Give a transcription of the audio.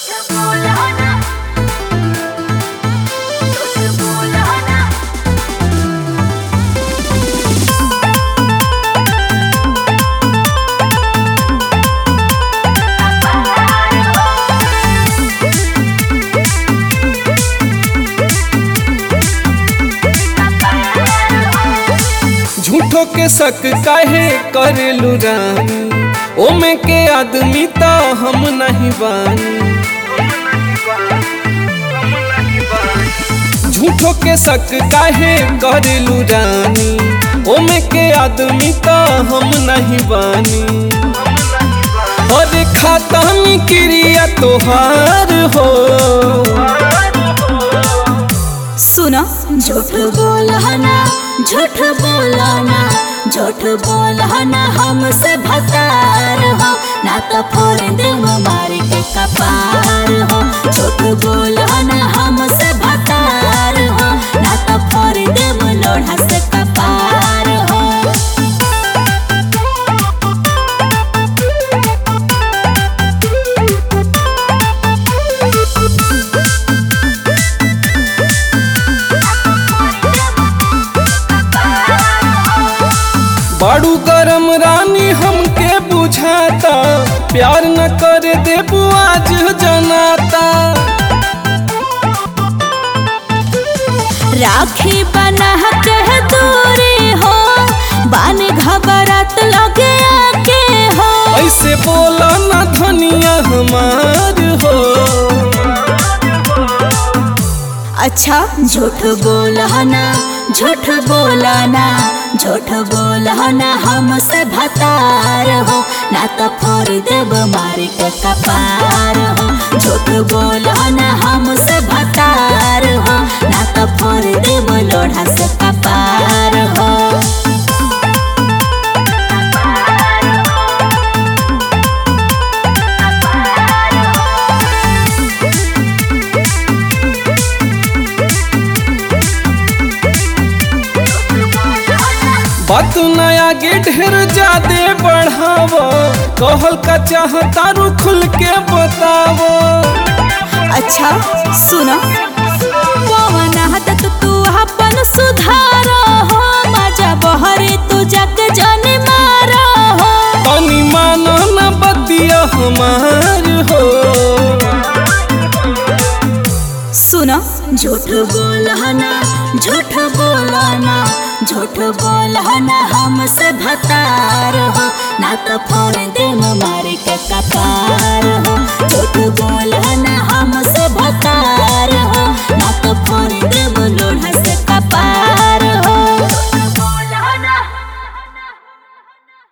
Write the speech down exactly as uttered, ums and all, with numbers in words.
झूठो के शक काहे करेलू रानी, ओमे के आदमी तो हम नहीं बानी। झूठो के शक काहे करेलू रानी, ओमे के आदमी तो हम नहीं बानी। और खाता में क्रिया तोहार हो, सुनो झूठ बोलना झूठ बोलना झूठ बोलना हमसे भतार हो, ना तो फोड़ देव मार के कपार हो। झूठ बोलना हमसे भतार हो, ना तो फोड़ देव लोढ़ा से कपार हो। बाड़ू गरम रानी हमके बुझाता, प्यार न करे देबू आज जनाता। राखी बना के दूरी हो, बान घबरात लगे आके हो। ऐसे बोला ना धनिया हमार हो। अच्छा झूठ बोलना झूठ बोलना झूठ बोलना हमसे भतार हो, ना तो फोड़ देव मार के कपार हो। झूठ बोलना हमसे भतार हो, ना तो फोड़ देव लोढ़ा से कपार हो। बात नया गे ढेर ज्यादा बढ़ावो, कहल का चाहता रू खुल के बतावो। अच्छा सुनो पवन हाथ तू अपन सुधार हो, मजा बहरे तू जग जाने मारा हो। तनी मानो न बतिया हमार हो। सुनो झूठ बोलना झूठ बोलना झूठ बोलना हमसे भतार हो, ना तो फोड़ देव मार के कपार हो। झूठ